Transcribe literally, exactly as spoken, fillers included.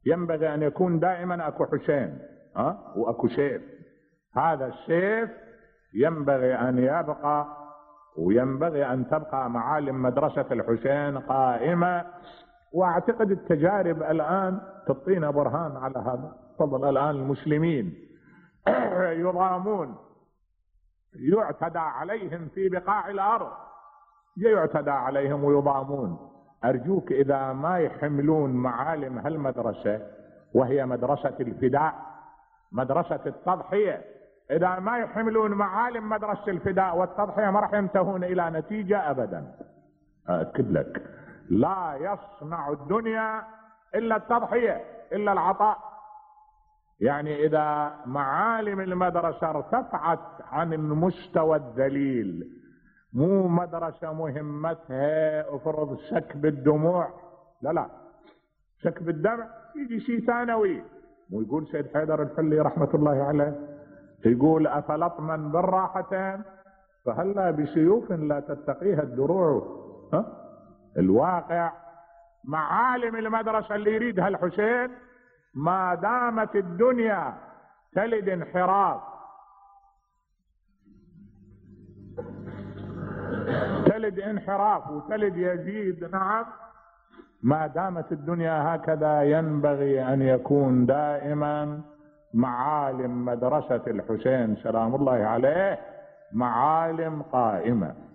ينبغي ان يكون دائما اكو حسين ها واكو سيف. هذا السيف ينبغي ان يبقى، وينبغي ان تبقى معالم مدرسة الحسين قائمة. واعتقد التجارب الان تعطينا برهان على هذا. تفضل، الان المسلمين يضامون، يعتدى عليهم في بقاع الارض، يعتدى عليهم ويضامون. ارجوك اذا ما يحملون معالم هالمدرسة وهي مدرسة الفداء، مدرسة التضحية، اذا ما يحملون معالم مدرسة الفداء والتضحية ما راح ينتهون الى نتيجة ابدا. اكد لك، لا يصنع الدنيا الا التضحية، الا العطاء. يعني اذا معالم المدرسة ارتفعت عن المستوى الذليل، مو مدرسة مهمتها افرض سكب الدموع، لا لا، سكب الدمع يجي شيء ثانوي. ويقول سيد حيدر الحلي رحمة الله عليه، يقول افلطما بالراحتين فهلا بسيوف لا تتقيها الدروع. ها؟ الواقع معالم المدرسة اللي يريدها الحسين ما دامت الدنيا تلد انحراف، تلد انحراف وتلد يزيد، نعم، ما دامت الدنيا هكذا ينبغي ان يكون دائما معالم مدرسة الحسين سلام الله عليه معالم قائمة.